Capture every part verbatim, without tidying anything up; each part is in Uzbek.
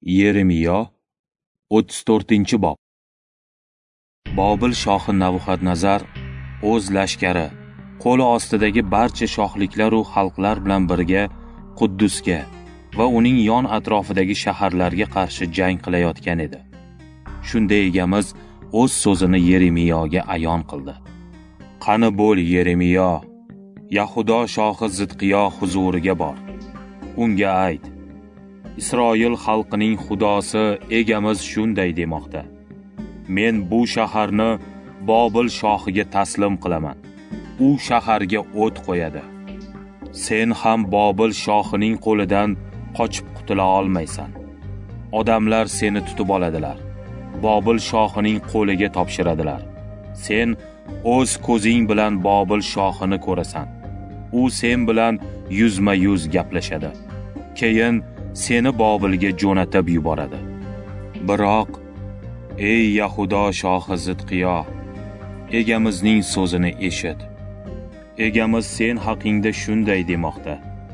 Yeremiyo o'ttiz to'rtinchi bob. Bobil shohi Navbuxodnazar o'z lashkari, qo'li ostidagi barcha shohliklar u xalqlar bilan birga Quddusga va uning yon atrofidagi shaharlarga qarshi jang qilayotgan edi. Shunda egamiz o'z so'zini Yeremiyoga ayon qildi. Qani bo'l Yeremiyo, Yahudo shohi Zidqiyo huzuriga bor. Unga ayt: Isroil xalqining xudosi egamiz shunday demoqda: Men bu shaharni Bobil shohiga taslim qilaman. U shaharga o't qo'yadi. Sen ham Bobil shohining qo'lidan qochib qutula olmaysan. Odamlar seni tutib oladilar. Bobil shohining qo'liga topshiradilar. Sen o'z ko'zing bilan Bobil shohini ko'rasan. U sen bilan yuzma-yuz gaplashadi. Keyin seni Bobilga jo'natib yuboradi. Biroq ey Yahudo shohi Zidqiyo, egamizning so'zini eshit. Egamiz sen haqingda shunday demoqda: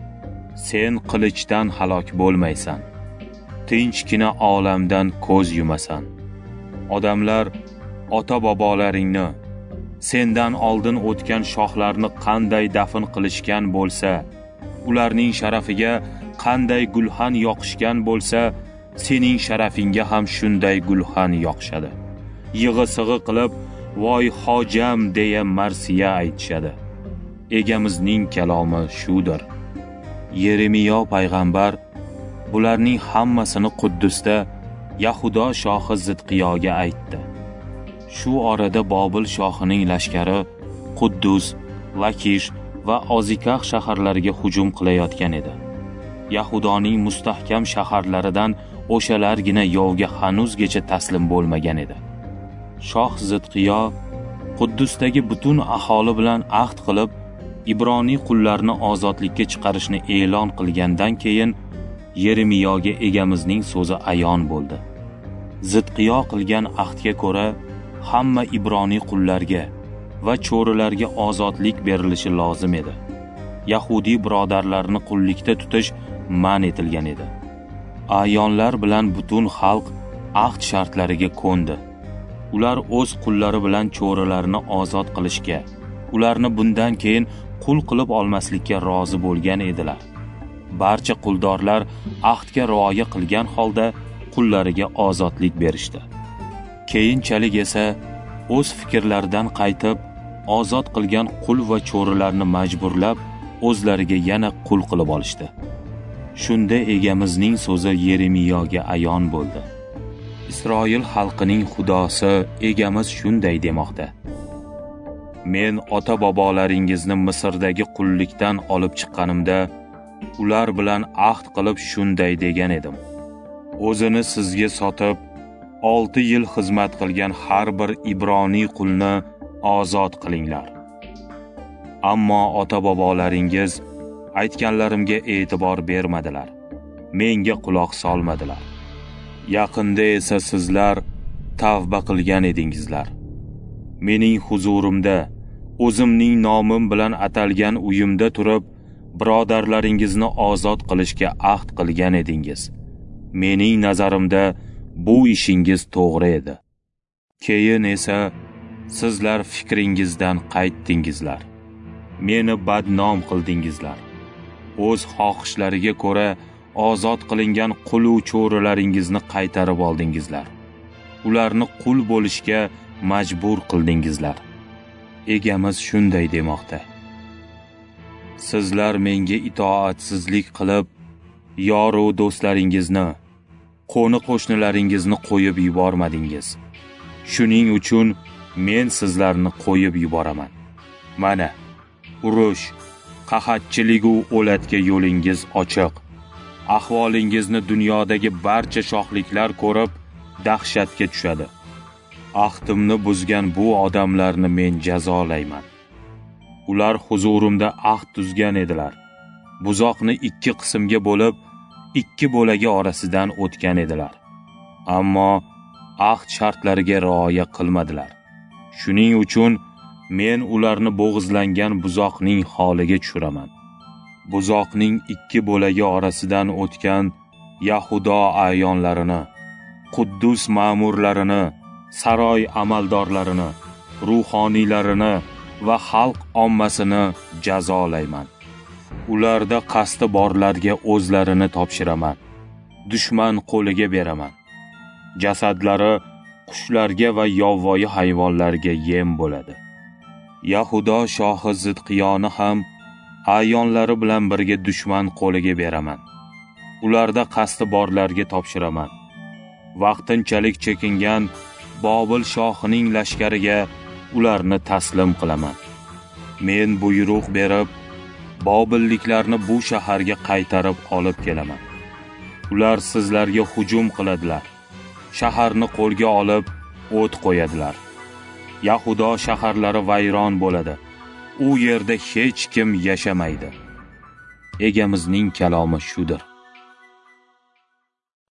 Sen qilichdan halok bo'lmaysan. Tinchgina olamdan ko'z yumasan. Odamlar ota-bobolaringni, sendan oldin o'tgan shohlarni qanday dafn qilishgan bo'lsa, ularning sharafiga qanday gulxan yoqishgan bo'lsa, sening sharafingga ham shunday gulxan yoqishadi. Yig'i-sig'i qilib, voy hojam deya marsiya aytishadi. Egamizning kalomi shudir. Yeremiyo payg'ambar bularning hammasini Quddusda Yahudo shohi Zidqiyoga aytdi. Shu orada Bobil shohining lashkari Quddus, Lakish va Ozikah shaharlariga hujum qilayotgan edi. Yahudoning mustahkam shaharlaridan o'shalargina yovga hanuzgacha taslim bo'lmagan edi. Shoh Zidqiyo Quddusdagi butun aholi bilan ahd qilib, Ibroniy qullarni ozodlikka chiqarishni e'lon qilgandan keyin Yeremiyoga egamizning so'zi ayon bo'ldi. Zidqiyo qilgan ahdga ko'ra, hamma Ibroniy qullarga va cho'rilarga ozodlik berilishi lozim edi. Yahudi birodarlarini qullikda tutish man etilgan edi. Ayonlar bilan butun xalq ahd shartlariga ko'ndi. Ular o'z qullari bilan cho'rilarni ozod qilishga, ularni bundan keyin qul qilib olmaslikka rozi bo'lgan edilar. Barcha quldorlar ahdga rioya qilgan holda qullariga ozodlik berishdi. Keyinchalik esa o'z fikrlaridan qaytib, ozod qilgan qul va cho'rilarni majburlab o'zlariga yana qul qilib olishdi. Shunda egamizning so'zi Yeremiyoga ayon bo'ldi. Isroil xalqining xudosi egamiz shunday demoqda: Men ota-bobolaringizni Misrdagi qullikdan olib chiqqanimda ular bilan ahd qilib shunday degan edim: O'zini sizga sotib olti yil xizmat qilgan har bir Ibroniy qulni ozod qilinglar. Ammo ota-bobolaringiz aytganlarimga e'tibor bermadilar. Menga quloq solmadilar. Yaqinda esa sizlar tavba qilgan edingizlar. Mening huzurimda, o'zimning nomim bilan atalgan uyimda turib, birodarlaringizni ozod qilishga ahd qilgan edingiz. Mening nazarimda bu ishingiz to'g'ri edi. Keyin esa sizlar fikringizdan qaytdingizlar. Meni badnom qildingizlar. O'z xohishlariga ko'ra ozod qilingan qul va cho'rilaringizni qaytarib oldingizlar. Ularni qul bo'lishga majbur qildingizlar. Egamiz shunday demoqda: Sizlar menga itoatsizlik qilib, yor va do'stlaringizni, qo'ni qo'shnilaringizni qo'yib yubormadingiz. Shuning uchun men sizlarni qo'yib yuboraman. Mana, urush, qahatchilik va o'latga yo'lingiz ochiq. Ahvolingizni dunyodagi barcha shohliklar ko'rib dahshatga tushadi. Ahdimni buzgan bu odamlarni men jazolayman. Ular huzurimda ahd tuzgan edilar. Buzoqni ikki qismga bo'lib, ikki bo'lagi orasidan o'tgan edilar. Ammo ahd shartlariga rioya qilmadilar. Shuning uchun men ularni bo'g'izlangan buzoqning holiga tushiraman. Buzoqning ikki bo'lagi orasidan o'tgan Yahudo ayonlarini, Quddus ma'murlarini, saroy amaldorlarini, ruhoniylarini va xalq ommasini jazolayman. Ularda qasdi borlarga o'zlarini topshiraman. Dushman qo'liga beraman. Jasadlari qushlarga va yovvoyi hayvonlarga yem bo'ladi. Yahudo shohi Zidqiyoni ham ayonlari bilan birga dushman qo'liga beraman. Ularda qasdi borlarga topshiraman. Vaqtinchalik chekingan Bobil shohining lashkariga ularni taslim qilaman. Men buyruq berib, Bobilliklarni bu shaharga qaytarib olib kelaman. Ular sizlarga hujum qiladilar. Shaharni qo'lga olib, o't qo'yadilar. Yahudo shaharlari vayron bo'ladi. U yerda hech kim yashamaydi. Egamizning kalomi shudir.